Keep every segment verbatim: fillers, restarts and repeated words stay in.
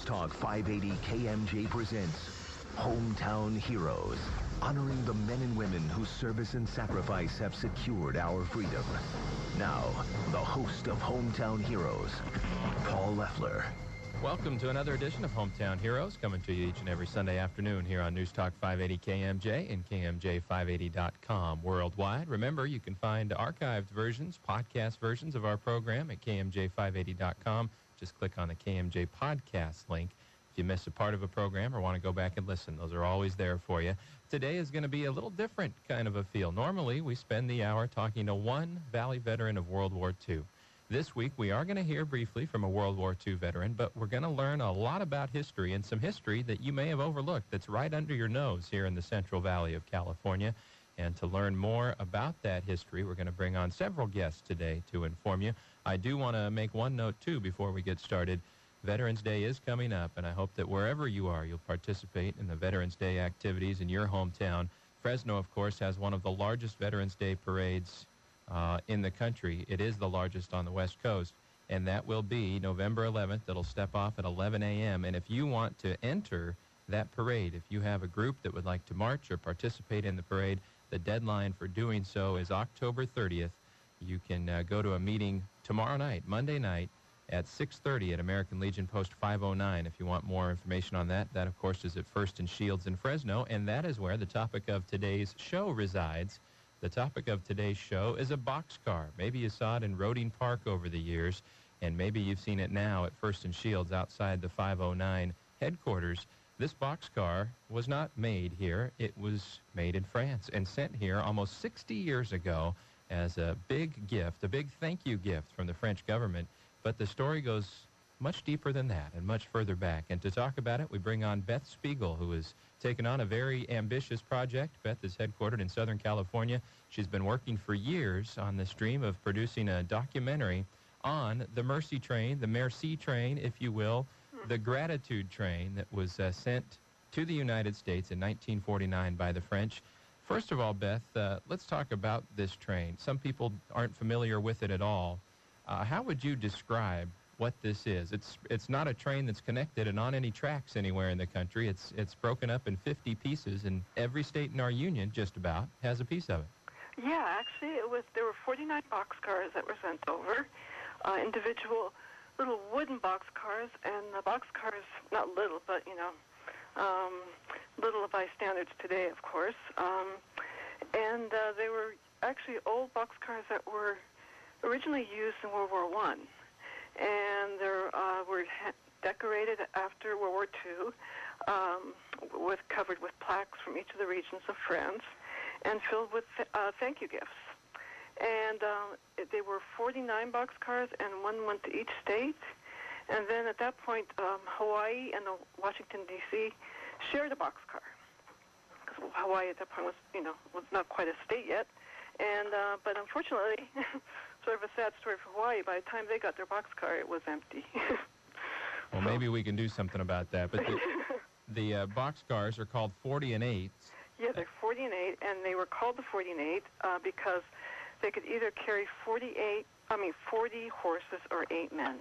News Talk five eighty K M J presents Hometown Heroes, honoring the men and women whose service and sacrifice have secured our freedom. Now, the host of Hometown Heroes, Paul Leffler. Welcome to another edition of Hometown Heroes, coming to you each and every Sunday afternoon here on News Talk five eighty K M J and K M J five eighty dot com worldwide. Remember, you can find archived versions, podcast versions of our program at K M J five eighty dot com. Just click on the K M J podcast link. If you miss a part of a program or want to go back and listen, those are always there for you. Today is going to be a little different kind of a feel. Normally, we spend the hour talking to one Valley veteran of World War Two. This week, we are going to hear briefly from a World War Two veteran, but we're going to learn a lot about history and some history that you may have overlooked that's right under your nose here in the Central Valley of California. And to learn more about that history, we're going to bring on several guests today to inform you. I do want to make one note, too, before we get started. Veterans Day is coming up, and I hope that wherever you are, you'll participate in the Veterans Day activities in your hometown. Fresno, of course, has one of the largest Veterans Day parades uh, in the country. It is the largest on the West Coast, and that will be November eleventh. It'll step off at eleven a.m., and if you want to enter that parade, if you have a group that would like to march or participate in the parade, the deadline for doing so is October thirtieth. You can uh, go to a meeting tomorrow night, Monday night, at six thirty at American Legion Post five oh nine if you want more information on that. That, of course, is at First and Shields in Fresno, and that is where the topic of today's show resides. The topic of today's show is a boxcar. Maybe you saw it in Roding Park over the years, and maybe you've seen it now at First and Shields outside the five oh nine headquarters. This boxcar was not made here. It was made in France and sent here almost sixty years ago as a big gift, a big thank you gift from the French government. But the story goes much deeper than that and much further back. And to talk about it, we bring on Beth Spiegel, who has taken on a very ambitious project. Beth is headquartered in Southern California. She's been working for years on this dream of producing a documentary on the Mercy train, the Merci train, if you will, the Gratitude train that was uh, sent to the United States in nineteen forty-nine by the French. First of all, Beth, uh, let's talk about this train. Some people aren't familiar with it at all. Uh, how would you describe what this is? It's it's not a train that's connected and on any tracks anywhere in the country. It's it's broken up in fifty pieces, and every state in our union, just about, has a piece of it. Yeah, actually, it was there were forty-nine boxcars that were sent over, uh, individual little wooden boxcars, and the boxcars, not little, but, you know, um, little by standards today, of course. Um, and uh, they were actually old boxcars that were originally used in World War One, and they uh, were ha- decorated after World War Two, um, with covered with plaques from each of the regions of France, and filled with th- uh, thank you gifts. And um, it, they were forty-nine boxcars, and one went to each state. And then at that point, um, Hawaii and the Washington D C shared a boxcar, because Hawaii at that point was, you know, was not quite a state yet. And uh, but unfortunately, sort of a sad story for Hawaii. By the time they got their boxcar, it was empty. Well, so. Maybe we can do something about that. But the, the uh, boxcars are called forty and eights. Yeah, they're forty and eight, and they were called the forty and eight uh, because they could either carry forty-eight, I mean, forty horses or eight men.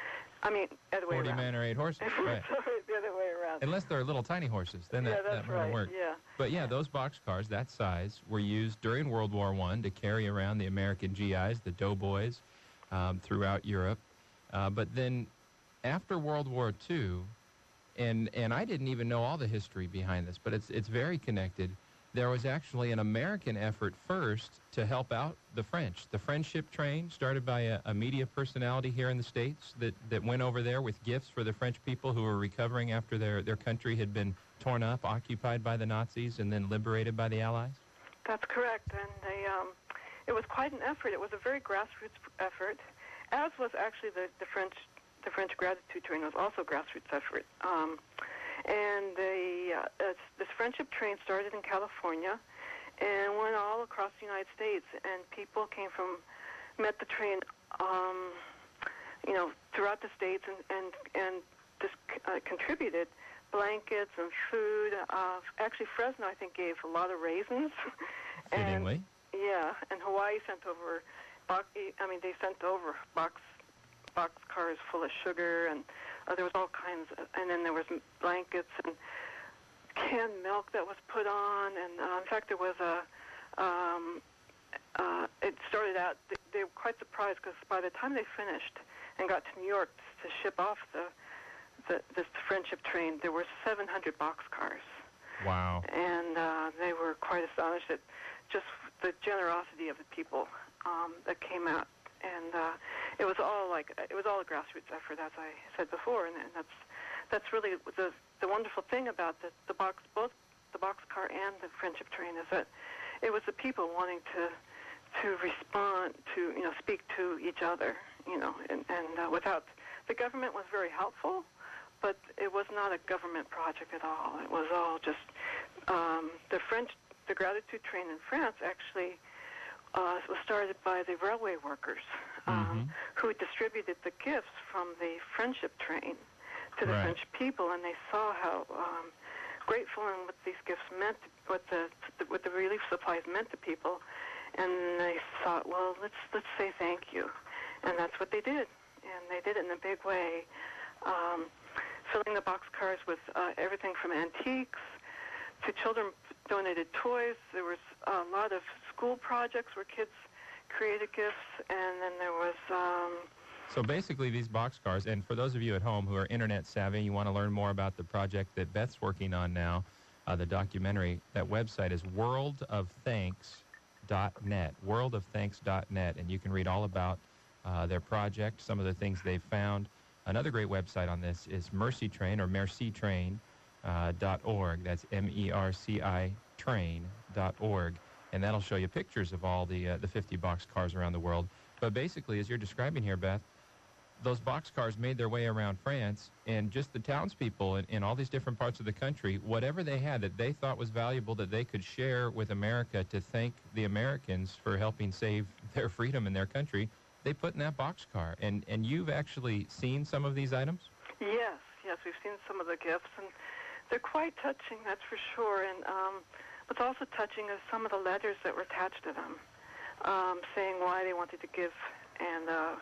I mean, other way forty around. men or eight horses, right. The other way around. Unless they're little tiny horses, then yeah, that, that's that wouldn't right. work. Yeah. But yeah, those boxcars, that size, were used during World War One to carry around the American G Is, the doughboys, um, throughout Europe. Uh, but then after World War Two, and and I didn't even know all the history behind this, but it's it's very connected. There was actually an American effort first to help out the French. The Friendship Train, started by a, a media personality here in the States that, that went over there with gifts for the French people who were recovering after their, their country had been torn up, occupied by the Nazis, and then liberated by the Allies? That's correct. And they, um, it was quite an effort. It was a very grassroots effort, as was actually the, the French the French Gratitude Train was also a grassroots effort. Um, And they, uh, uh, this Friendship Train started in California and went all across the United States. And people came from, met the train, um, you know, throughout the states, and and and just uh, contributed blankets and food. Uh, actually, Fresno, I think, gave a lot of raisins. Fittingly. And, yeah, and Hawaii sent over, box, I mean, they sent over box boxcars full of sugar, and uh, there was all kinds of, and then there was blankets and canned milk that was put on, and uh, in fact there was a, um, uh, it started out, they, they were quite surprised because by the time they finished and got to New York to ship off the, the this friendship train, there were seven hundred boxcars. Wow. And uh, they were quite astonished at just the generosity of the people um, that came out. And uh, it was all like, it was all a grassroots effort, as I said before, and, and that's that's really the the wonderful thing about the, the box, both the boxcar and the friendship train, is that it was the people wanting to to respond to, you know, speak to each other, you know, and, and uh, without, the government was very helpful, but it was not a government project at all. It was all just um, the French, the Gratitude train in France actually uh, was started by the railway workers um, mm-hmm. who distributed the gifts from the friendship train to the right. French people, and they saw how um, grateful and what these gifts meant, what the what the relief supplies meant to people, and they thought, well, let's let's say thank you, and that's what they did, and they did it in a big way, um, filling the boxcars with uh, everything from antiques to children donated toys. There was a lot of school projects where kids created gifts, and then there was. Um, So basically these boxcars, and for those of you at home who are internet savvy, you want to learn more about the project that Beth's working on now, uh, the documentary, that website is world of thanks dot net, world of thanks dot net, and you can read all about uh, their project, some of the things they've found. Another great website on this is Mercy Train, or merci train dot org. That's M E R C I train dot org, and that'll show you pictures of all the, uh, the fifty boxcars around the world. But basically, as you're describing here, Beth, those boxcars made their way around France, and just the townspeople in, in all these different parts of the country, whatever they had that they thought was valuable that they could share with America to thank the Americans for helping save their freedom in their country, they put in that boxcar. And, and you've actually seen some of these items? Yes, yes, we've seen some of the gifts, and they're quite touching, that's for sure. And um, what's also touching is some of the letters that were attached to them, um, saying why they wanted to give, and uh,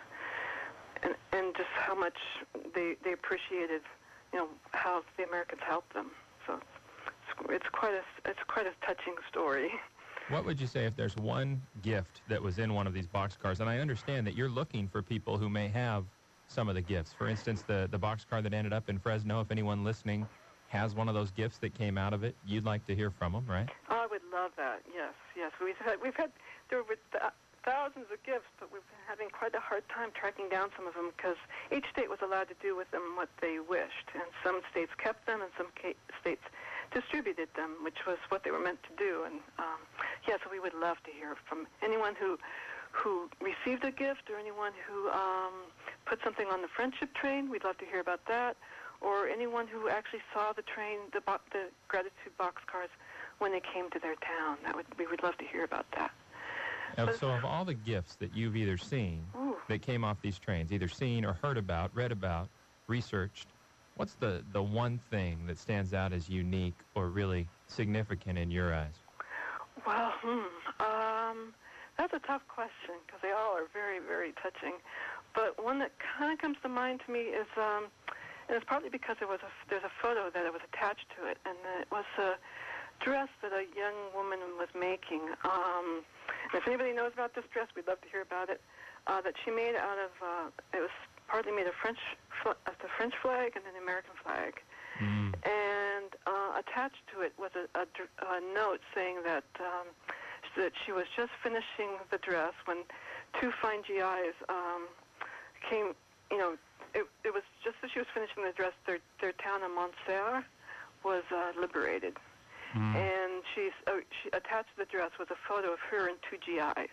And, and just how much they they appreciated, you know, how the Americans helped them. So it's, it's quite a it's quite a touching story. What would you say if there's one gift that was in one of these boxcars? And I understand that you're looking for people who may have some of the gifts. For instance, the the boxcar that ended up in Fresno. If anyone listening has one of those gifts that came out of it, you'd like to hear from them, right? Oh, I would love that. Yes, yes. We've had we've had there were th- thousands of gifts, but we've been having quite a hard time tracking down some of them because each state was allowed to do with them what they wished, and some states kept them, and some ca- states distributed them, which was what they were meant to do. And um, yeah, so we would love to hear from anyone who who received a gift, or anyone who um, put something on the friendship train. We'd love to hear about that, or anyone who actually saw the train, the bo- the gratitude boxcars when they came to their town. That would we would love to hear about that. Uh, so of all the gifts that you've either seen Ooh. that came off these trains, either seen or heard about, read about, researched, what's the, the one thing that stands out as unique or really significant in your eyes? Well, hmm, um, that's a tough question because they all are very, very touching. But one that kind of comes to mind to me is, um, and it's partly because there was a, there's a photo that was attached to it, and it was a dress that a young woman was making. Um, and if anybody knows about this dress, we'd love to hear about it. Uh, that she made out of, uh, it was partly made of French, fl- of the French flag and an American flag. Mm. And uh, attached to it was a, a, a note saying that um, that she was just finishing the dress when two fine G Is um, came. You know, it, it was just as she was finishing the dress, their their town of Montserrat was uh, liberated. Mm. And she's, uh, she attached to the dress was a photo of her and two G Is.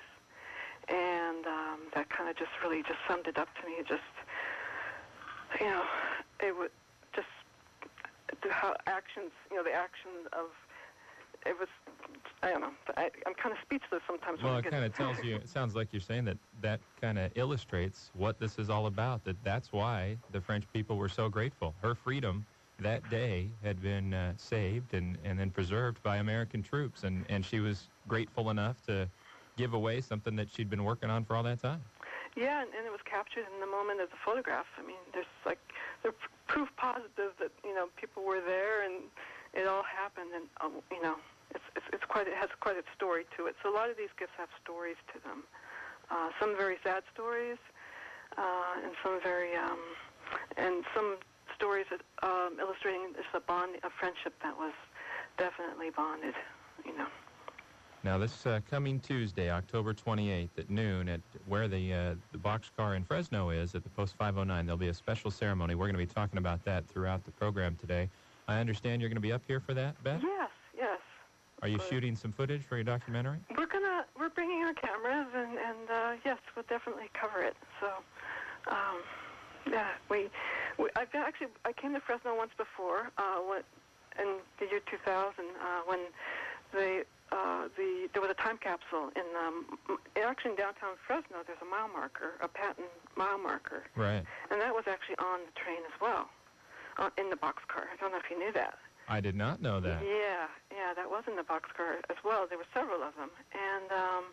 And um, that kind of just really just summed it up to me. It just, you know, it would just, how actions, you know, the action of, it was, I don't know, I, I'm kind of speechless sometimes. Well, when it kind of tells you, it sounds like you're saying that that kind of illustrates what this is all about, that that's why the French people were so grateful. Her freedom that day had been uh, saved and, and then preserved by American troops, and, and she was grateful enough to give away something that she'd been working on for all that time. Yeah, and, and it was captured in the moment of the photograph. I mean, there's like there's proof positive that you know people were there and it all happened, and um, you know it's, it's it's quite it has quite a story to it. So a lot of these gifts have stories to them. Uh, some very sad stories, uh, and some very um, and some stories that, um, illustrating just a bond, a friendship that was definitely bonded. You know. Now, this uh, coming Tuesday, October twenty-eighth at noon, at where the uh, the boxcar in Fresno is, at the Post five oh nine, there'll be a special ceremony. We're going to be talking about that throughout the program today. I understand you're going to be up here for that, Beth? Yes, yes. Are you shooting some footage for your documentary? We're gonna we're bringing our cameras, and and uh, yes, we'll definitely cover it. So, um, yeah, we, we I've been, actually I came to Fresno once before, uh, when, in the year two thousand, uh, when the Uh, the there was a time capsule in um, actually in downtown Fresno. There's a mile marker, a patent mile marker, right? And that was actually on the train as well, uh, in the boxcar. I don't know if you knew that. I did not know that. Yeah, yeah, that was in the boxcar as well. There were several of them, and um,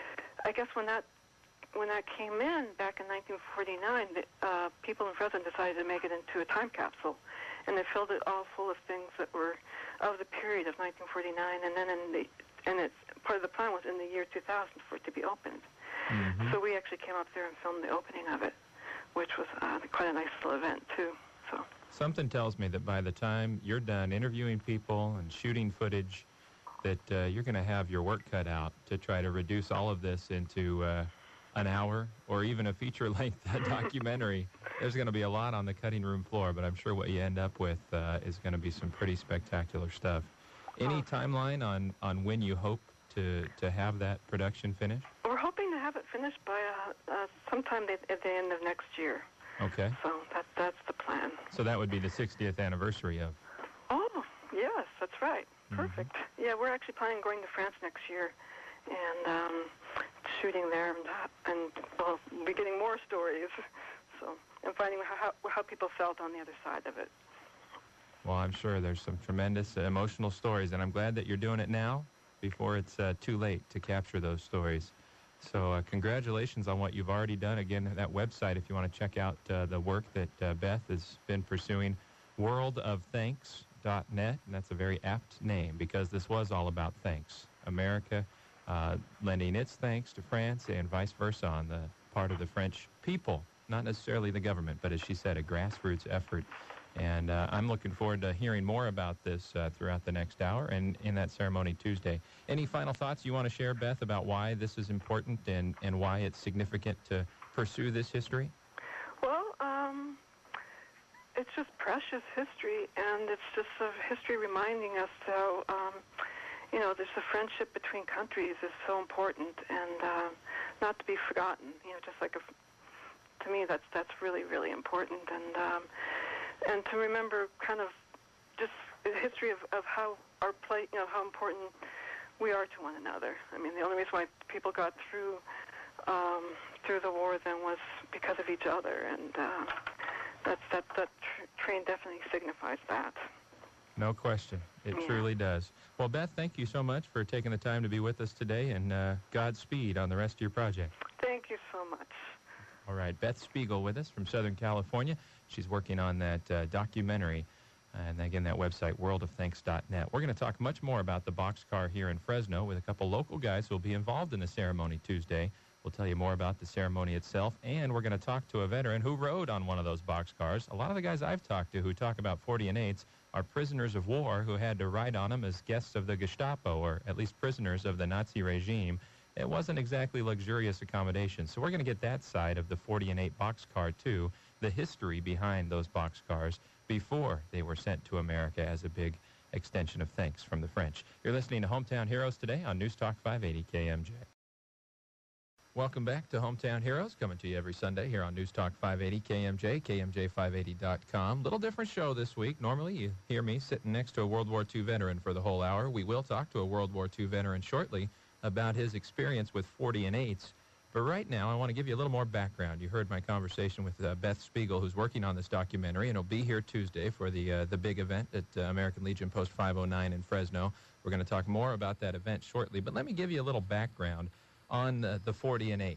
I guess when that when that came in back in nineteen forty-nine, the, uh, people in Fresno decided to make it into a time capsule, and they filled it all full of things that were of the period of nineteen forty-nine, and then in the and it's part of the plan was in the year two thousand for it to be opened. Mm-hmm. So we actually came up there and filmed the opening of it, which was uh, quite a nice little event too. So something tells me that by the time you're done interviewing people and shooting footage, that uh, you're going to have your work cut out to try to reduce all of this into uh, an hour or even a feature-length documentary. There's going to be a lot on the cutting room floor, but I'm sure what you end up with uh, is going to be some pretty spectacular stuff. Any timeline on, on when you hope to, to have that production finished? We're hoping to have it finished by uh, uh, sometime at the end of next year. Okay. So that, that's the plan. So that would be the sixtieth anniversary of... Oh, yes, that's right. Mm-hmm. Perfect. Yeah, we're actually planning on going to France next year and um, shooting there, and, and we'll be getting more stories. So, and finding how, how, how people felt on the other side of it. Well, I'm sure there's some tremendous uh, emotional stories, and I'm glad that you're doing it now before it's uh, too late to capture those stories. So uh, congratulations on what you've already done. Again, that website, if you want to check out uh, the work that uh, Beth has been pursuing, world of thanks dot net, and that's a very apt name because this was all about thanks. America uh, lending its thanks to France and vice versa on the part of the French people, not necessarily the government, but as she said, a grassroots effort. And uh, I'm looking forward to hearing more about this uh, throughout the next hour and in that ceremony Tuesday. Any final thoughts you want to share, Beth, about why this is important and, and why it's significant to pursue this history? Well, um, it's just precious history, and it's just a history reminding us how, um, you know, there's a friendship between countries is so important and uh, not to be forgotten. You know, just like a, to me, that's that's really, really important. And um, And to remember kind of just the history of, of how our play, you know, how important we are to one another. I mean, the only reason why people got through um, through the war then was because of each other, and uh, that's, that that tr- train definitely signifies that. No question. It yeah. truly does. Well, Beth, thank you so much for taking the time to be with us today, and uh, Godspeed on the rest of your project. Thank you so much. All right, Beth Spiegel with us from Southern California. She's working on that uh, documentary, and again, that website, world of thanks dot net. We're going to talk much more about the boxcar here in Fresno with a couple local guys who will be involved in the ceremony Tuesday. We'll tell you more about the ceremony itself, and we're going to talk to a veteran who rode on one of those boxcars. A lot of the guys I've talked to who talk about forty and eights are prisoners of war who had to ride on them as guests of the Gestapo, or at least prisoners of the Nazi regime. It wasn't exactly luxurious accommodation. So we're going to get that side of the forty and eight boxcar, too, the history behind those boxcars before they were sent to America as a big extension of thanks from the French. You're listening to Hometown Heroes today on News Talk five eighty K M J. Welcome back to Hometown Heroes, coming to you every Sunday here on News Talk five eighty K M J, K M J five eighty dot com. Little different show this week. Normally you hear me sitting next to a World War Two veteran for the whole hour. We will talk to a World War Two veteran shortly about his experience with forty and eights. But right now, I want to give you a little more background. You heard my conversation with uh, Beth Spiegel, who's working on this documentary, and will be here Tuesday for the uh, the big event at uh, American Legion Post five oh nine in Fresno. We're going to talk more about that event shortly. But let me give you a little background on uh, the forty and eight.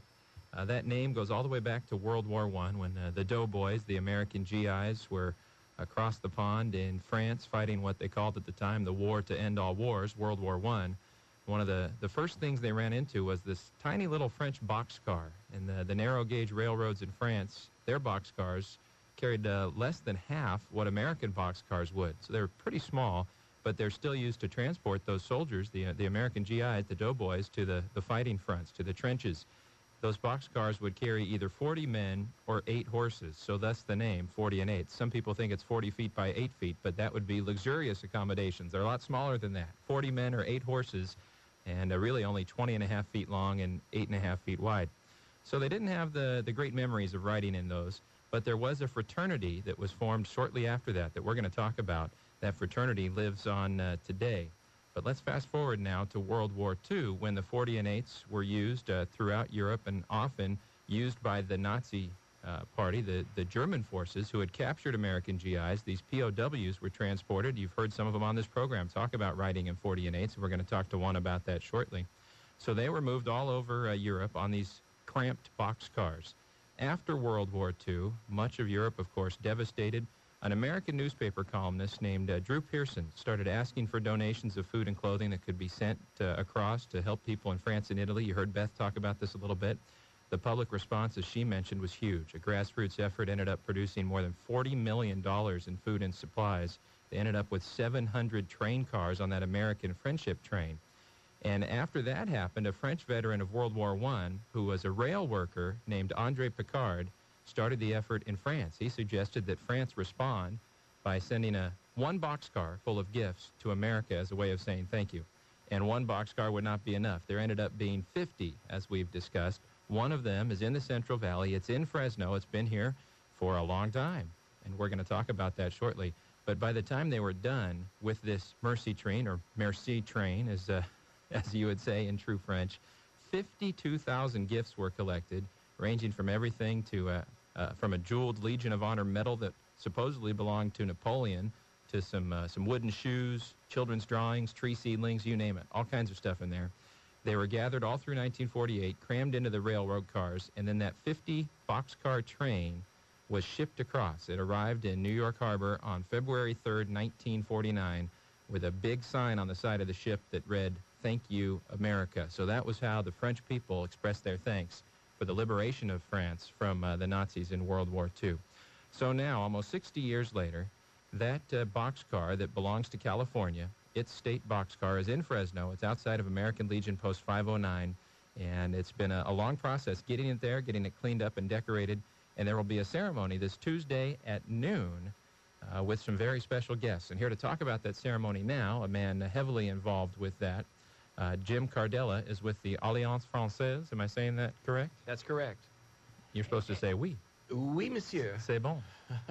Uh, that name goes all the way back to World War One, when uh, the Doughboys, the American G Is, were across the pond in France fighting what they called at the time the war to end all wars, World War One. One of the, the first things they ran into was this tiny little French boxcar. And the, the narrow-gauge railroads in France, their boxcars carried uh, less than half what American boxcars would. So they were pretty small, but they're still used to transport those soldiers, the, uh, the American G Is, the Doughboys, to the, the fighting fronts, to the trenches. Those boxcars would carry either forty men or eight horses, so thus the name, forty and eight. Some people think it's forty feet by eight feet, but that would be luxurious accommodations. They're a lot smaller than that. forty men or eight horses, and uh, really only twenty and a half feet long and eight and a half feet wide. So they didn't have the, the great memories of riding in those, but there was a fraternity that was formed shortly after that that we're going to talk about. That fraternity lives on uh, today. But let's fast forward now to World War Two, when the forty and eights were used uh, throughout Europe and often used by the Nazi uh, party, the, the German forces who had captured American G Is. These P O Ws were transported. You've heard some of them on this program talk about riding in forty and eights, and we're going to talk to one about that shortly. So they were moved all over uh, Europe on these cramped boxcars. After World War Two, much of Europe, of course, devastated. An American newspaper columnist named uh, Drew Pearson started asking for donations of food and clothing that could be sent uh, across to help people in France and Italy. You heard Beth talk about this a little bit. The public response, as she mentioned, was huge. A grassroots effort ended up producing more than forty million dollars in food and supplies. They ended up with seven hundred train cars on that American Friendship train. And after that happened, a French veteran of World War One, who was a rail worker named André Picard, started the effort in France. He suggested that France respond by sending a one boxcar full of gifts to America as a way of saying thank you. And one boxcar would not be enough. There ended up being fifty, as we've discussed. One of them is in the Central Valley. It's in Fresno. It's been here for a long time, and we're going to talk about that shortly. But by the time they were done with this Mercy train, or Merci train, as, uh, as you would say in true French, fifty-two thousand gifts were collected, ranging from everything to uh, uh, from a jeweled Legion of Honor medal that supposedly belonged to Napoleon, to some uh, some wooden shoes, children's drawings, tree seedlings, you name it, all kinds of stuff in there. They were gathered all through nineteen forty-eight, crammed into the railroad cars, and then that fifty boxcar train was shipped across. It arrived in New York Harbor on February third, nineteen forty-nine, with a big sign on the side of the ship that read, "Thank you, America." So that was how the French people expressed their thanks for the liberation of France from uh, the Nazis in World War Two. So now, almost sixty years later, that uh, boxcar that belongs to California, its state boxcar, is in Fresno. It's outside of American Legion Post five oh nine, and it's been a, a long process getting it there, getting it cleaned up and decorated, and there will be a ceremony this Tuesday at noon uh, with some very special guests. And here to talk about that ceremony now, a man heavily involved with that, Uh, Jim Cardella, is with the Alliance Française. Am I saying that correct? That's correct. You're supposed to say oui. Oui, monsieur. C'est bon.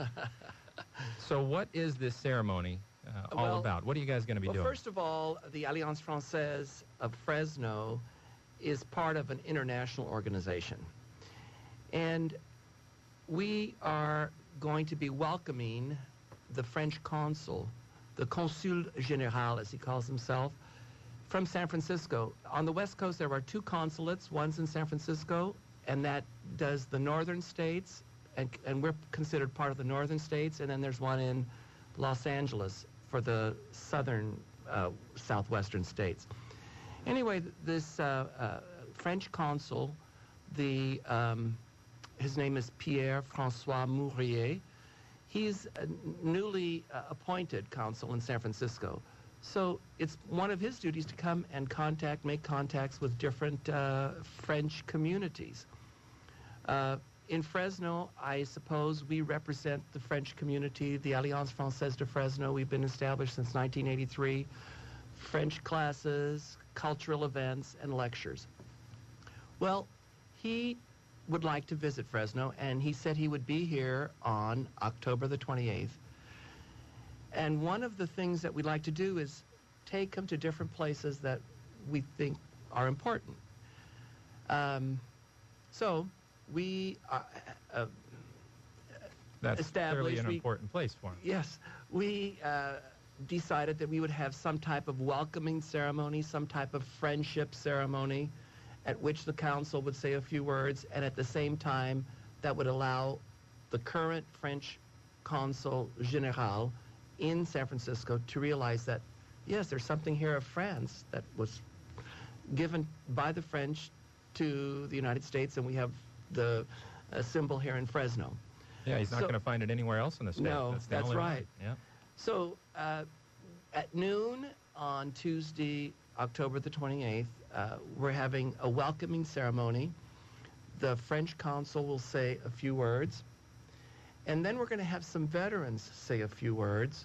So what is this ceremony uh, all well, about? What are you guys going to be well, doing? First of all, the Alliance Française of Fresno is part of an international organization. And we are going to be welcoming the French consul, the Consul Général, as he calls himself, from San Francisco. On the West Coast, there are two consulates. One's in San Francisco, and that does the northern states, and, and we're considered part of the northern states, and then there's one in Los Angeles for the southern, uh, southwestern states. Anyway, this uh, uh, French consul, the, um, his name is Pierre-François Mourier. He's a newly uh, appointed consul in San Francisco. So it's one of his duties to come and contact, make contacts with different uh, French communities. Uh, in Fresno, I suppose we represent the French community, the Alliance Française de Fresno. We've been established since nineteen eighty-three. French classes, cultural events, and lectures. Well, he would like to visit Fresno, and he said he would be here on October the twenty-eighth. And one of the things that we'd like to do is take him to different places that we think are important. Um, so we uh, uh, That's established... clearly an we, important place for him. Yes. We uh, decided that we would have some type of welcoming ceremony, some type of friendship ceremony, at which the council would say a few words, and at the same time, that would allow the current French consul general in San Francisco to realize that, yes, there's something here of France that was given by the French to the United States, and we have the uh, symbol here in Fresno. Yeah, he's not So- going to find it anywhere else in the state. No, that's, the that's only one. right. Yeah. So uh, at noon on Tuesday, October the twenty-eighth, uh, we're having a welcoming ceremony. The French consul will say a few words, and then we're going to have some veterans say a few words.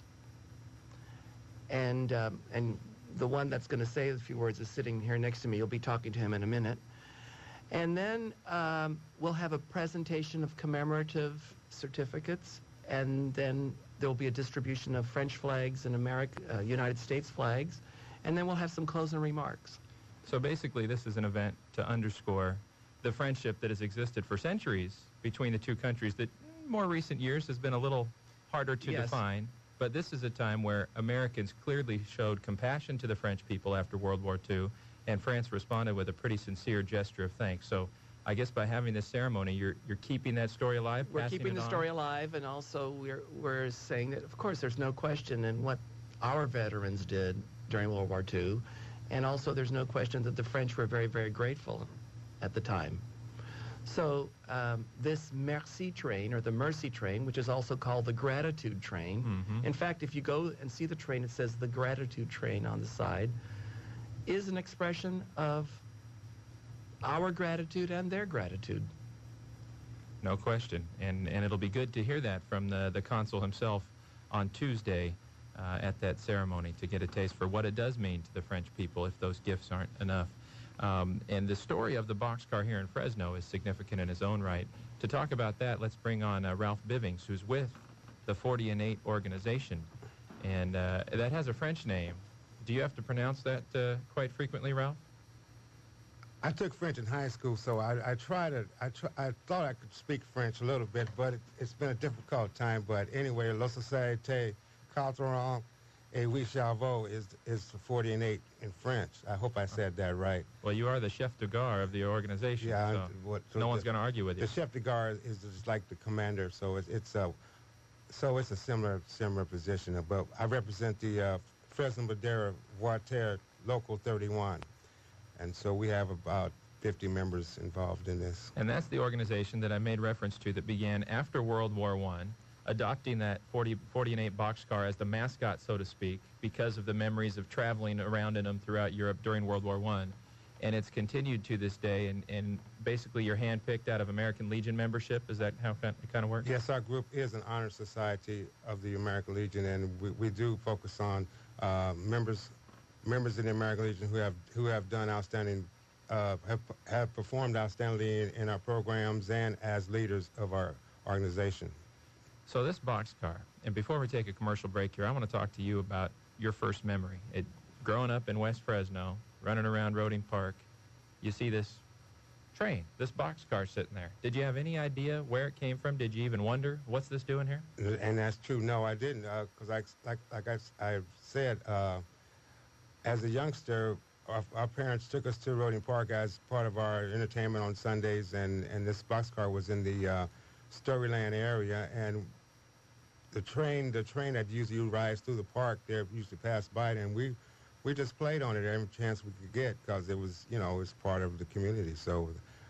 And um, and the one that's going to say a few words is sitting here next to me. You'll be talking to him in a minute. And then um, we'll have a presentation of commemorative certificates, and then there will be a distribution of French flags and American, uh, United States flags, and then we'll have some closing remarks. So basically, this is an event to underscore the friendship that has existed for centuries between the two countries that in more recent years has been a little harder to Yes. define. But this is a time where Americans clearly showed compassion to the French people after World War Two, and France responded with a pretty sincere gesture of thanks. So I guess by having this ceremony, you're you're keeping that story alive. We're passing keeping it the on? story alive, and also we're we're saying that, of course, there's no question in what our veterans did during World War Two, and also there's no question that the French were very, very grateful at the time. So um, this Merci train, or the Mercy train, which is also called the Gratitude train. Mhm. In fact, if you go and see the train, it says the Gratitude train on the side, is an expression of our gratitude and their gratitude. No question. And and it'll be good to hear that from the, the consul himself on Tuesday uh, at that ceremony to get a taste for what it does mean to the French people if those gifts aren't enough. Um, and the story of the boxcar here in Fresno is significant in its own right. To talk about that, let's bring on uh, Ralph Bivings, who's with the forty and eight organization. And uh, that has a French name. Do you have to pronounce that uh, quite frequently, Ralph? I took French in high school, so I, I tried to, I, tr I thought I could speak French a little bit, but it, it's been a difficult time. But anyway, La Société Culturelle et huit Chevaux is, is forty and eight in French. I hope I said that right. Well, you are the chef de gare of the organization, Yeah, so I'm- what- so no one's the- going to argue with you. The chef de gare is just like the commander, so it's, it's a, so it's a similar, similar position. But I represent the uh, Fresno Madera Voltaire Local thirty-one. And so we have about fifty members involved in this. And that's the organization that I made reference to that began after World War One, adopting that forty, forty and eight boxcar as the mascot, so to speak, because of the memories of traveling around in them throughout Europe during World War One. And it's continued to this day, and, and basically you're handpicked out of American Legion membership. Is that how it kind of works? Yes, our group is an honor society of the American Legion, and we, we do focus on uh, members members in the American Legion who have who have done outstanding, uh, have, have performed outstandingly in, in our programs and as leaders of our organization. So this boxcar, and before we take a commercial break here, I want to talk to you about your first memory. It, growing up in West Fresno, running around Roding Park, you see this train, this boxcar sitting there. Did you have any idea where it came from? Did you even wonder, what's this doing here? And that's true. No, I didn't, because I, like, like I, I said, uh, as a youngster, our, our parents took us to Roding Park as part of our entertainment on Sundays, and, and this boxcar was in the uh, Storyland area, and the train, the train that usually rides through the park there used to pass by it, and we, we just played on it every chance we could get because it was, you know, it was part of the community. So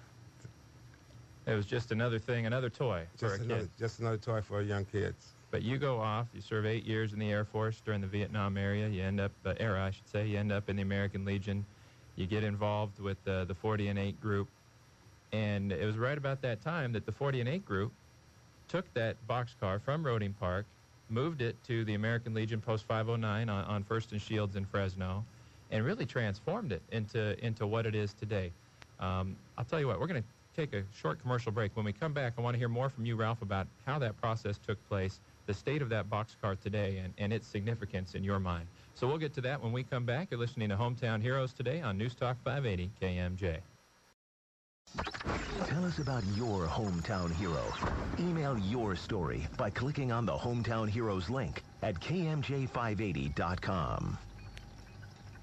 It was just another thing, another toy for just a another, kid. just another toy for young kids. But you go off, you serve eight years in the Air Force during the Vietnam area, you end up, uh, era I should say, you end up in the American Legion, you get involved with uh, the forty and eight group, and it was right about that time that the forty and eight group took that boxcar from Roding Park, moved it to the American Legion Post five oh nine on, on First and Shields in Fresno, and really transformed it into, into what it is today. Um, I'll tell you what, we're going to take a short commercial break. When we come back, I want to hear more from you, Ralph, about how that process took place, the state of that boxcar today, and, and its significance in your mind. So we'll get to that when we come back. You're listening to Hometown Heroes today on News Talk five eighty K M J. Tell us about your hometown hero. Email your story by clicking on the Hometown Heroes link at K M J five eighty dot com.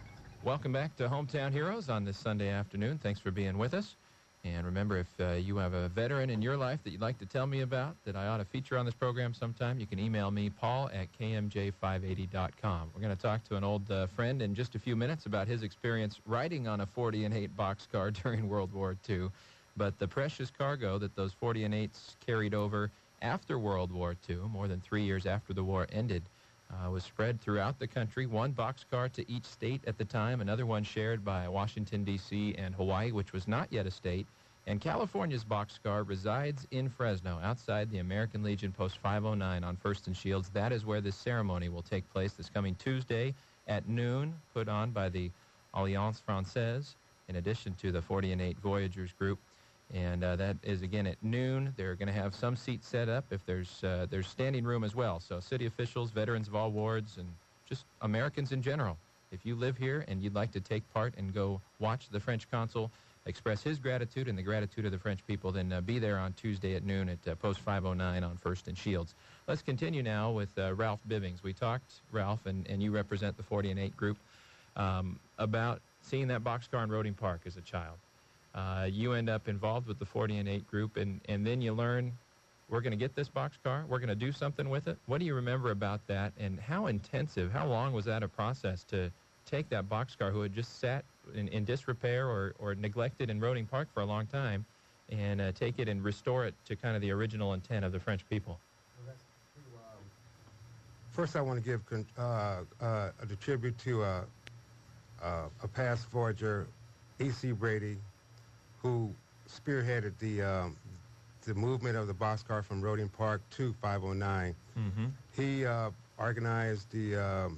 Welcome back to Hometown Heroes on this Sunday afternoon. Thanks for being with us. And remember, if uh, you have a veteran in your life that you'd like to tell me about that I ought to feature on this program sometime, you can email me, paul at k m j five eighty dot com. We're going to talk to an old uh, friend in just a few minutes about his experience riding on a forty and eight boxcar during World War Two. But the precious cargo that those forty and eights carried over after World War Two, more than three years after the war ended, Uh, was spread throughout the country, one boxcar to each state at the time, another one shared by Washington, D C and Hawaii, which was not yet a state. And California's boxcar resides in Fresno, outside the American Legion Post five oh nine on First and Shields. That is where this ceremony will take place this coming Tuesday at noon, put on by the Alliance Française, in addition to the forty and eight Voyagers group. And uh, that is, again, at noon. They're going to have some seats set up if there's uh, there's standing room as well. So city officials, veterans of all wards, and just Americans in general. If you live here and you'd like to take part and go watch the French consul express his gratitude and the gratitude of the French people, then uh, be there on Tuesday at noon at uh, Post five oh nine on First and Shields. Let's continue now with uh, Ralph Bivings. We talked, Ralph, and, and you represent the forty and eight group, um, about seeing that boxcar in Roding Park as a child. Uh, you end up involved with the forty and eight group, and, and then you learn, we're going to get this boxcar, we're going to do something with it. What do you remember about that, and how intensive, how long was that a process to take that boxcar who had just sat in, in disrepair or, or neglected in Roding Park for a long time, and uh, take it and restore it to kind of the original intent of the French people? Well, that's true. Um, first, I want to give uh, uh, a tribute to uh, uh, a past Voyager, E C Brady, who spearheaded the um, the movement of the boxcar from Roding Park to five oh nine. Mm-hmm. He uh, organized the um,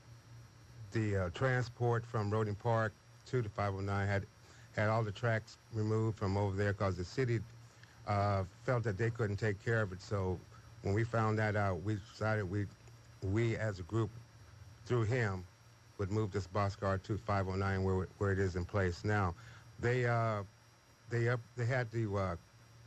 the uh, transport from Roding Park to the five oh nine. had had all the tracks removed from over there because the city uh, felt that they couldn't take care of it. So when we found that out, we decided we we as a group, through him, would move this boxcar to five oh nine where where it is in place now. They uh, They up, they had to uh,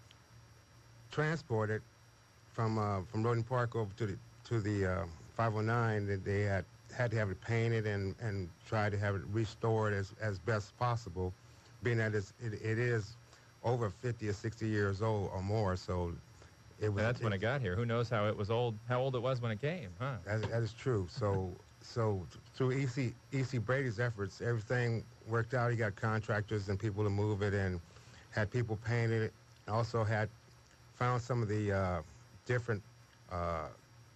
transport it from uh, from Roding Park over to the to the uh, five oh nine. That they had had to have it painted and, and try to have it restored as, as best possible, being that it's, it it is over fifty or sixty years old or more. So it was. That's it, when it got here. Who knows how it was old? How old it was when it came? Huh? That, that is true. So so through E C E C Brady's efforts, everything worked out. He got contractors and people to move it, and had people painted it. Also had found some of the uh, different uh,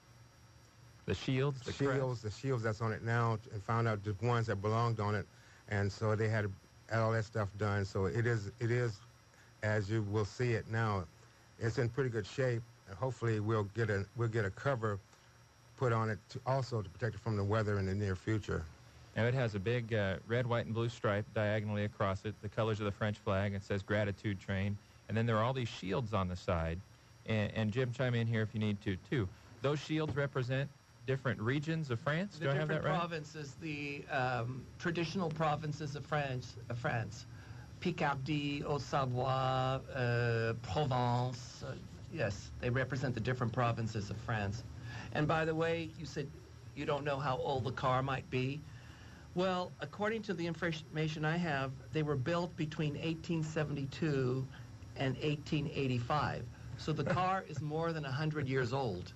the shields, the shields, crest. the shields that's on it now, and found out the ones that belonged on it, and so they had, had all that stuff done. So it is, it is, as you will see it now, it's in pretty good shape. And hopefully we'll get a we'll get a cover put on it to also to protect it from the weather in the near future. Now, it has a big uh, red, white, and blue stripe diagonally across it, the colors of the French flag. It says Gratitude Train. And then there are all these shields on the side. And, and Jim, chime in here if you need to, too. Those shields represent different regions of France? The Do I have that different right? provinces, the um, traditional provinces of France, of France. Picardie, Haute-Savoie, uh, Provence. Uh, yes, they represent the different provinces of France. And by the way, you said you don't know how old the car might be. Well, according to the information I have, they were built between eighteen seventy-two and eighteen eighty-five. So the car is more than one hundred years old.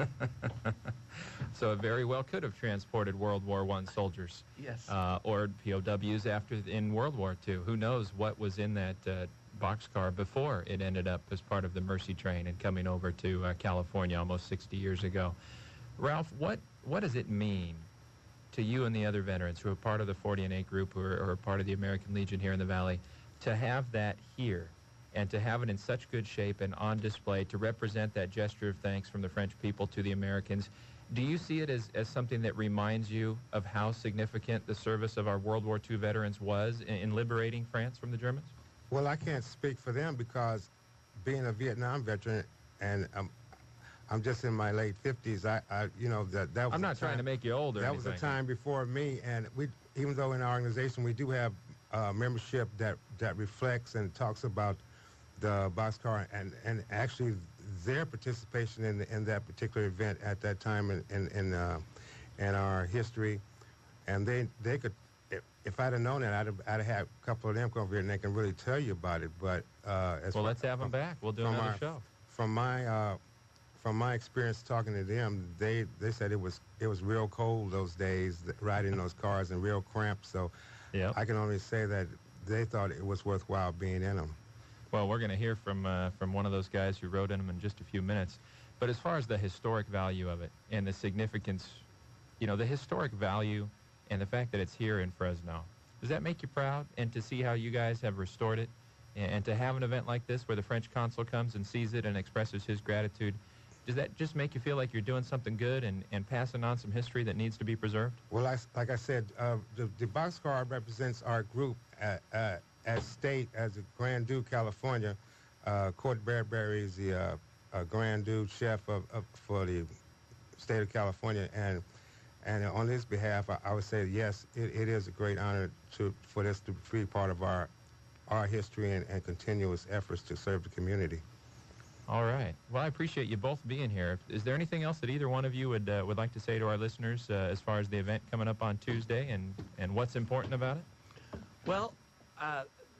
So it very well could have transported World War One soldiers. Yes. Uh, or P O Ws after in World War Two. Who knows what was in that uh, boxcar before it ended up as part of the Mercy train and coming over to uh, California almost sixty years ago. Ralph, what, what does it mean to you and the other veterans who are part of the forty and eight group, who are, are part of the American Legion here in the Valley, to have that here and to have it in such good shape and on display to represent that gesture of thanks from the French people to the Americans? Do you see it as, as something that reminds you of how significant the service of our World War Two veterans was in, in liberating France from the Germans? Well, I can't speak for them because being a Vietnam veteran and um, I'm just in my late fifties. I, I you know, that that was I'm not trying to make you old or That anything. was a time before me, and we, even though in our organization we do have uh, membership that that reflects and talks about the boxcar and and actually their participation in the, in that particular event at that time in in in, uh, in our history, and they they could if, if I'd have known that, I'd have, I'd have had a couple of them come over here and they can really tell you about it. But uh, as Well, far- let's have them from- back. We'll do from another our- show. From my uh, from my experience talking to them, they they said it was it was real cold those days, th- riding in those cars, and real cramped. So Yep. I can only say that they thought it was worthwhile being in them. Well, we're going to hear from uh, from one of those guys who rode in them in just a few minutes. But as far as the historic value of it and the significance, you know, the historic value and the fact that it's here in Fresno, does that make you proud? And to see how you guys have restored it, and, and to have an event like this where the French consul comes and sees it and expresses his gratitude, does that just make you feel like you're doing something good and, and passing on some history that needs to be preserved? Well, I, like I said, uh, the, the boxcar represents our group at, uh, as state, as the Grand Duke, California. Uh, Court Bearberry is the uh, uh, Grand Duke chef of, of, for the state of California, and and on his behalf, I, I would say yes, it, it is a great honor to for this to be part of our our history and, and continuous efforts to serve the community. All right. Well, I appreciate you both being here. Is there anything else that either one of you would uh, would like to say to our listeners uh, as far as the event coming up on Tuesday and, and what's important about it? Well, uh,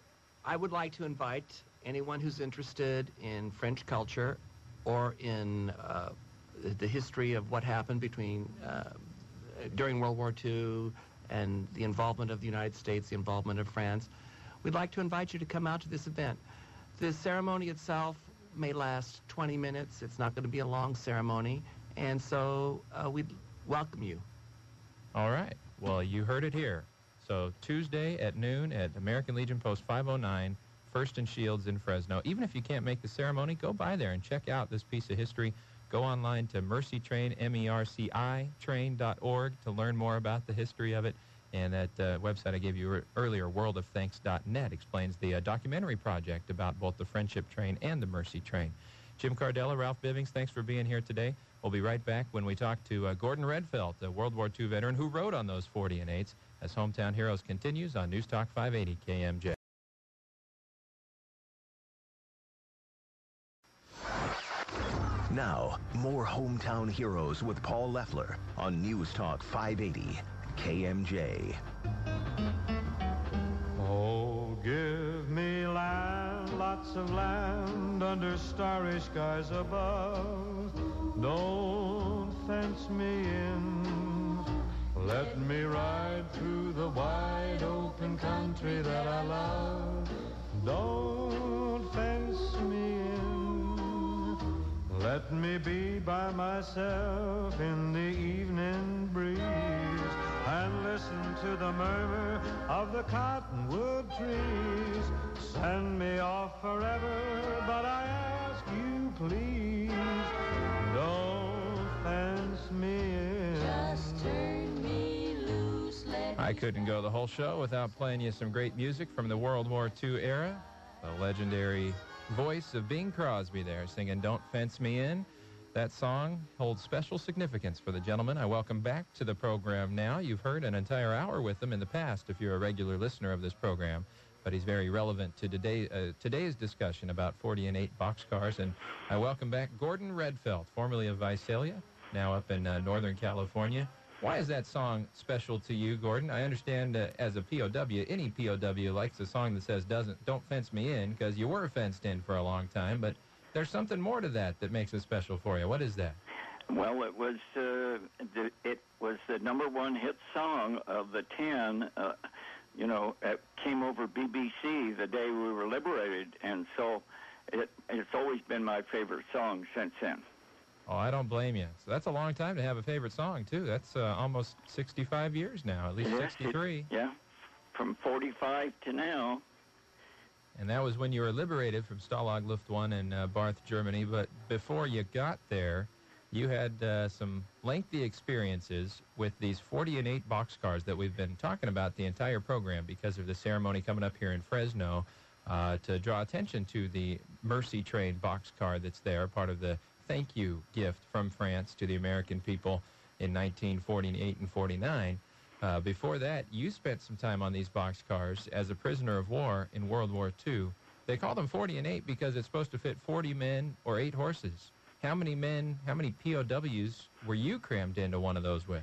I would like to invite anyone who's interested in French culture or in uh, the history of what happened between uh, during World War Two and the involvement of the United States, the involvement of France. We'd like to invite you to come out to this event. The ceremony itself may last twenty minutes. It's not going to be a long ceremony, and so uh, we'd welcome you. All right. Well, you heard it here. So Tuesday at noon at American Legion Post five oh nine, First and Shields in Fresno. Even if you can't make the ceremony, go by there and check out this piece of history. Go online to Mercy Train, M E R C I, train dot org to learn more about the history of it. And that uh, website I gave you earlier, world of thanks dot net, explains the uh, documentary project about both the Friendship Train and the Mercy Train. Jim Cardella, Ralph Bivings, thanks for being here today. We'll be right back when we talk to uh, Gordon Redfelt, a World War Two veteran who rode on those forty and eights, as Hometown Heroes continues on News Talk five eighty K M J. Now, more Hometown Heroes with Paul Leffler on News Talk five eighty K M J. Oh, give me land, lots of land under starry skies above. Don't fence me in. Let me ride through the wide open country that I love. Don't fence me in. Let me be by myself in the evening breeze and listen to the murmur of the cottonwood trees. Send me off forever, but I ask you please, don't fence me in. Just turn me loose, let I couldn't go the whole show without playing you some great music from the World War Two era. The legendary voice of Bing Crosby there singing Don't Fence Me In. That song holds special significance for the gentleman I welcome back to the program now. You've heard an entire hour with him in the past if you're a regular listener of this program, but he's very relevant to today, uh, today's discussion about forty and eight boxcars. And I welcome back Gordon Redfelt, formerly of Visalia, now up in uh, Northern California. Why is that song special to you, Gordon? I understand uh, as a P O W, any P O W likes a song that says doesn't don't fence me in, because you were fenced in for a long time, but there's something more to that that makes it special for you. What is that? Well, it was uh, the, it was the number one hit song of the ten. Uh, you know, it came over B B C the day we were liberated, and so it it's always been my favorite song since then. Oh, I don't blame you. So that's a long time to have a favorite song, too. That's uh, almost sixty-five years now, at least Yes, sixty-three. it- yeah, from forty-five to now. And that was when you were liberated from Stalag Luft one in uh, Barth, Germany. But before you got there, you had uh, some lengthy experiences with these forty and eight boxcars that we've been talking about the entire program because of the ceremony coming up here in Fresno uh, to draw attention to the Mercy Train boxcar that's there, part of the thank you gift from France to the American people in nineteen forty-eight and forty-nine. Uh, before that, you spent some time on these boxcars as a prisoner of war in World War Two. They call them forty and eight because it's supposed to fit forty men or eight horses. How many men, how many P O Ws were you crammed into one of those with?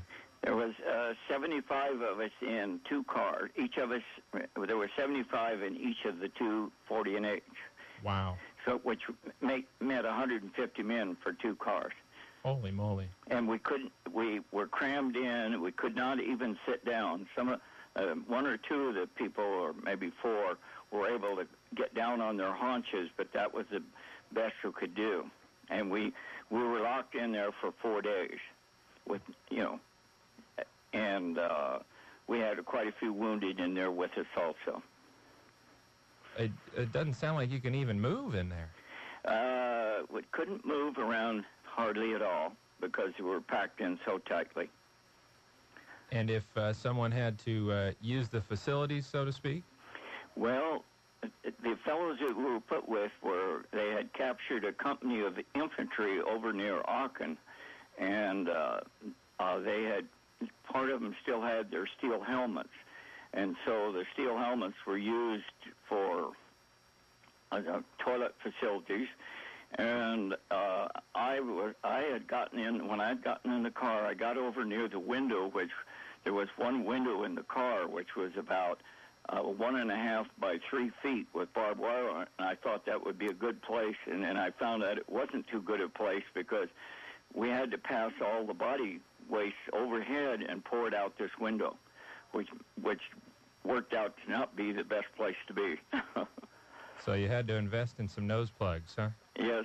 There was uh, seventy-five of us in two cars. Each of us, there were seventy-five in each of the two forty and eight. Wow. So, which make, meant one hundred fifty men for two cars. Holy moly. And we couldn't, we were crammed in. We could not even sit down. Some, uh, one or two of the people, or maybe four, were able to get down on their haunches, but that was the best we could do. And we, we were locked in there for four days with, you know, and uh, we had quite a few wounded in there with us also. It, it doesn't sound like you can even move in there. Uh, we couldn't move around hardly at all because we were packed in so tightly. And if uh, someone had to uh, use the facilities, so to speak? Well, the fellows that we were put with were, they had captured a company of infantry over near Aachen, and uh, uh, they had, part of them still had their steel helmets. And so the steel helmets were used for uh, toilet facilities. And uh, I, was, I had gotten in, when I had gotten in the car, I got over near the window, which there was one window in the car, which was about uh, one and a half by three feet with barbed wire on it. And I thought that would be a good place. And then I found out it wasn't too good a place because we had to pass all the body waste overhead and pour it out this window, which which worked out to not be the best place to be. So you had to invest in some nose plugs, huh? Yes.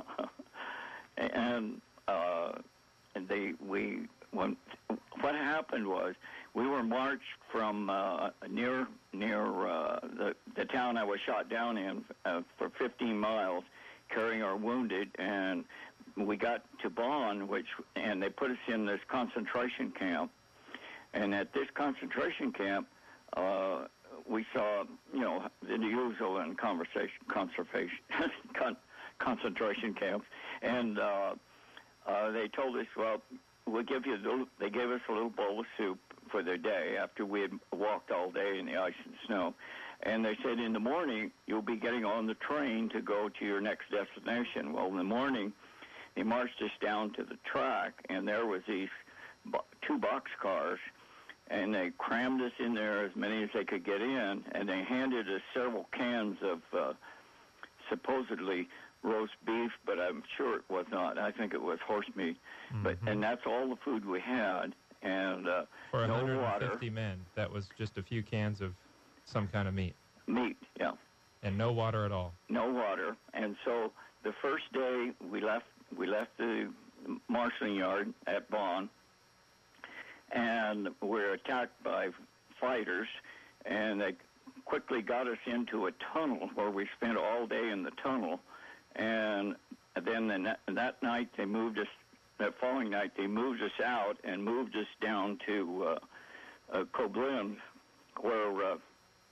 and uh, and they we when what happened was we were marched from uh, near near uh, the the town I was shot down in uh, for fifteen miles, carrying our wounded, and we got to Bonn, which and they put us in this concentration camp. And at this concentration camp, uh, we saw, you know, the usual in conversation, conservation, con- concentration camps. And uh, uh, they told us, well, we'll give you a little, they gave us a little bowl of soup for the day after we had walked all day in the ice and snow. And they said, in the morning, you'll be getting on the train to go to your next destination. Well, in the morning, they marched us down to the track, and there was these bo- two box cars, and they crammed us in there, as many as they could get in, and they handed us several cans of uh, supposedly roast beef, but I'm sure it was not. I think it was horse meat. Mm-hmm. But and that's all the food we had, and uh, for no one hundred fifty water. men, that was just a few cans of some kind of meat. Meat, yeah. And no water at all. No water, and so the first day we left. We left the marshalling yard at Bonn, and we were attacked by fighters, and they quickly got us into a tunnel where we spent all day in the tunnel. And then the, that night they moved us, that following night they moved us out and moved us down to uh, uh, Koblenz, where uh,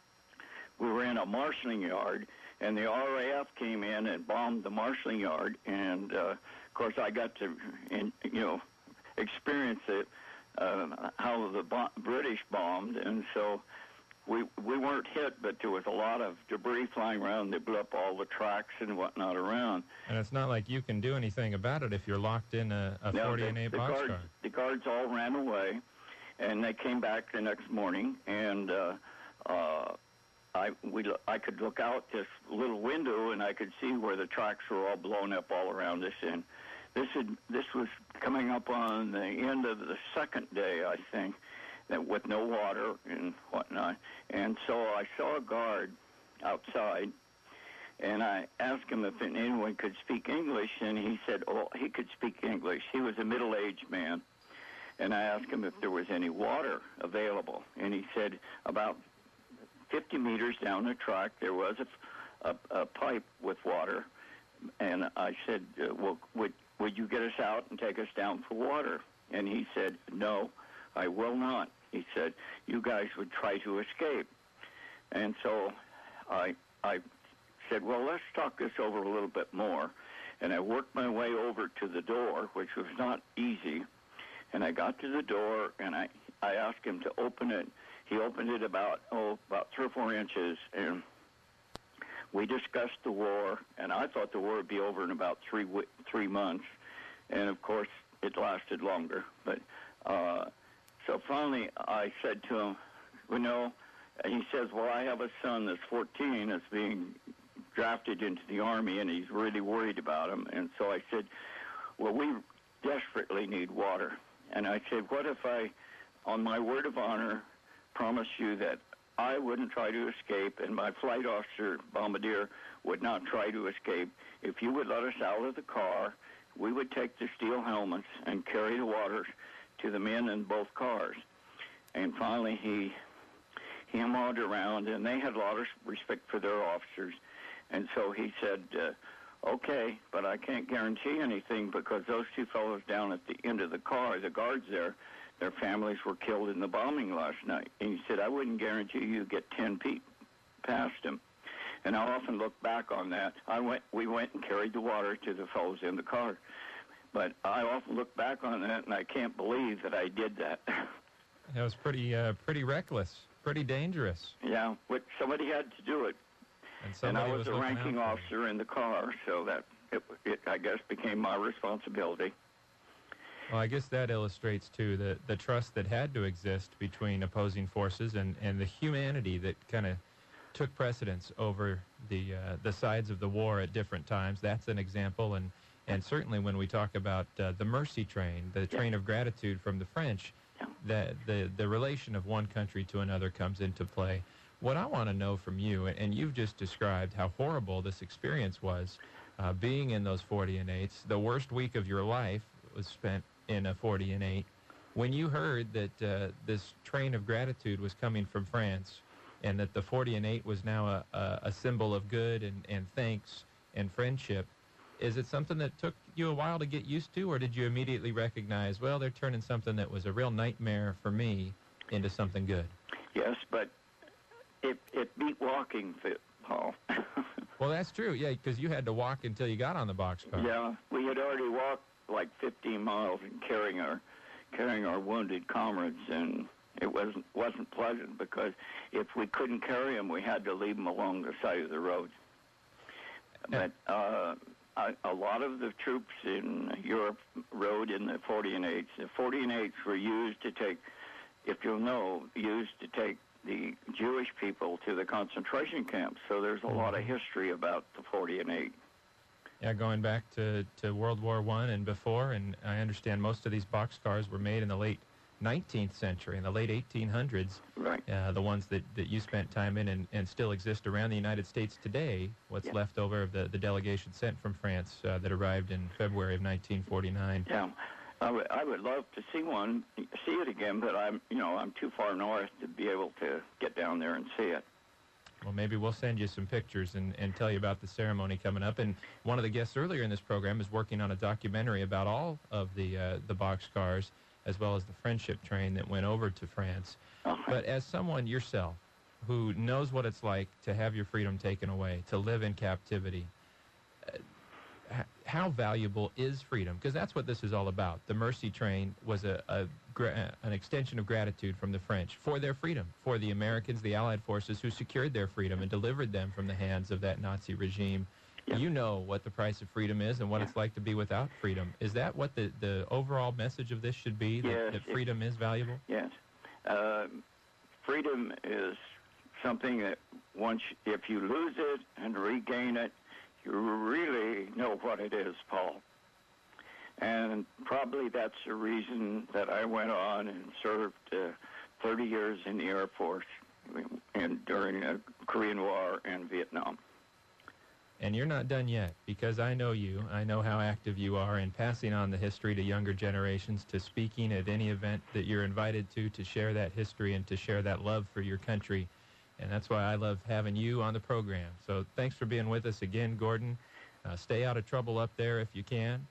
we were in a marshalling yard. And the R A F came in and bombed the marshalling yard, and uh, of course I got to, in, you know, experience it, uh, how the bo- British bombed, and so we we weren't hit, but there was a lot of debris flying around. They blew up all the tracks and whatnot around. And it's not like you can do anything about it if you're locked in a, a no, forty the, and eight the boxcar. guards, the guards all ran away, and they came back the next morning, and. Uh, uh, I we I could look out this little window and I could see where the tracks were all blown up all around us. And this had, this was coming up on the end of the second day, I think, that with no water and whatnot. And so I saw a guard outside, and I asked him if anyone could speak English, and he said, "Oh, he could speak English." He was a middle-aged man, and I asked him if there was any water available, and he said about fifty meters down the track, there was a, a, a pipe with water, and I said, uh, well, would, would you get us out and take us down for water? And he said, no, I will not. He said, you guys would try to escape. And so I, I said, well, let's talk this over a little bit more. And I worked my way over to the door, which was not easy, and I got to the door, and I, I asked him to open it. He opened it about, oh, about three or four inches, and we discussed the war, and I thought the war would be over in about three three months, and of course it lasted longer. But uh, so finally I said to him, well, no, and he says, well, I have a son that's fourteen that's being drafted into the Army, and he's really worried about him. And so I said, well, we desperately need water. And I said, what if I, on my word of honor, promise you that I wouldn't try to escape, and my flight officer, bombardier, would not try to escape. If you would let us out of the car, we would take the steel helmets and carry the water to the men in both cars. And finally, he he hemmed around, and they had a lot of respect for their officers. And so he said, uh, okay, but I can't guarantee anything because those two fellows down at the end of the car, the guards there, their families were killed in the bombing last night. And he said, I wouldn't guarantee you get ten feet past them. And I often look back on that. I went, we went and carried the water to the fellows in the car. But I often look back on that, and I can't believe that I did that. That was pretty, uh, pretty reckless, pretty dangerous. Yeah, but somebody had to do it. And, and I was, was a ranking officer in the car, so that it, it, I guess, became my responsibility. Well, I guess that illustrates, too, the, the trust that had to exist between opposing forces and, and the humanity that kind of took precedence over the uh, the sides of the war at different times. That's an example. And, and certainly when we talk about uh, the Mercy Train, the train yeah. of gratitude from the French, yeah. the, the, the relation of one country to another comes into play. What I want to know from you, and you've just described how horrible this experience was, uh, being in those forty and eights, the worst week of your life was spent in a forty and eight. When you heard that uh, this train of gratitude was coming from France and that the forty and eight was now a, a, a symbol of good and, and thanks and friendship, is it something that took you a while to get used to, or did you immediately recognize, well, they're turning something that was a real nightmare for me into something good? Yes, but it, it beat walking, Paul. Well, that's true, yeah, because you had to walk until you got on the boxcar. Yeah, we had already walked like fifteen miles and carrying our carrying our wounded comrades, and it wasn't wasn't pleasant because if we couldn't carry them, we had to leave them along the side of the road. Yeah. But uh, a, a lot of the troops in Europe rode in the forty and eights. The forty and eights were used to take, if you'll know, used to take the Jewish people to the concentration camps. So there's a mm-hmm. lot of history about the forty and eight. Yeah, going back to, to World War One and before, and I understand most of these boxcars were made in the late nineteenth century, in the late eighteen hundreds. Right. Uh, the ones that, that you spent time in and, and still exist around the United States today, what's yeah. left over of the, the delegation sent from France uh, that arrived in February of nineteen forty-nine. Yeah. I would, I would love to see one, see it again, but I'm, you know, I'm too far north to be able to get down there and see it. Well, maybe we'll send you some pictures and, and tell you about the ceremony coming up. And one of the guests earlier in this program is working on a documentary about all of the uh, the boxcars, as well as the friendship train that went over to France. Okay. But as someone yourself who knows what it's like to have your freedom taken away, to live in captivity, uh, how valuable is freedom? Because that's what this is all about. The Mercy Train was a, a gra- an extension of gratitude from the French for their freedom, for the Americans, the Allied forces who secured their freedom and delivered them from the hands of that Nazi regime. Yeah. You know what the price of freedom is and what yeah. it's like to be without freedom. Is that what the, the overall message of this should be, that, yes, that freedom is valuable? Yes. Uh, freedom is something that once, if you lose it and regain it, you really know what it is, Paul. And probably that's the reason that I went on and served uh, thirty years in the Air Force and during the Korean War and Vietnam. And you're not done yet, because I know you. I know how active you are in passing on the history to younger generations, to speaking at any event that you're invited to, to share that history and to share that love for your country. And that's why I love having you on the program. So thanks for being with us again, Gordon. Uh, stay out of trouble up there if you can.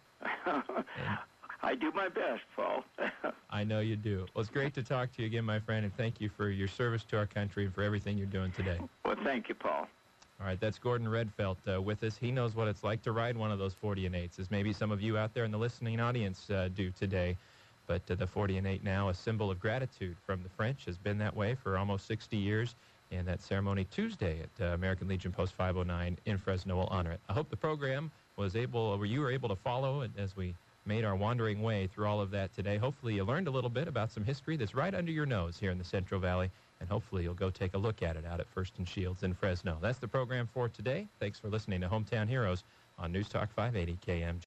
I do my best, Paul. I know you do. Well, it's great to talk to you again, my friend, and thank you for your service to our country and for everything you're doing today. Well, thank you, Paul. All right, that's Gordon Redfelt uh, with us. He knows what it's like to ride one of those forty and eights, as maybe some of you out there in the listening audience uh, do today. But uh, the forty and eight now, a symbol of gratitude from the French, has been that way for almost sixty years. And that ceremony Tuesday at uh, American Legion Post five oh nine in Fresno will honor it. I hope the program was able, or you were able to follow it as we made our wandering way through all of that today. Hopefully you learned a little bit about some history that's right under your nose here in the Central Valley, and hopefully you'll go take a look at it out at First and Shields in Fresno. That's the program for today. Thanks for listening to Hometown Heroes on News Talk five eighty K M J.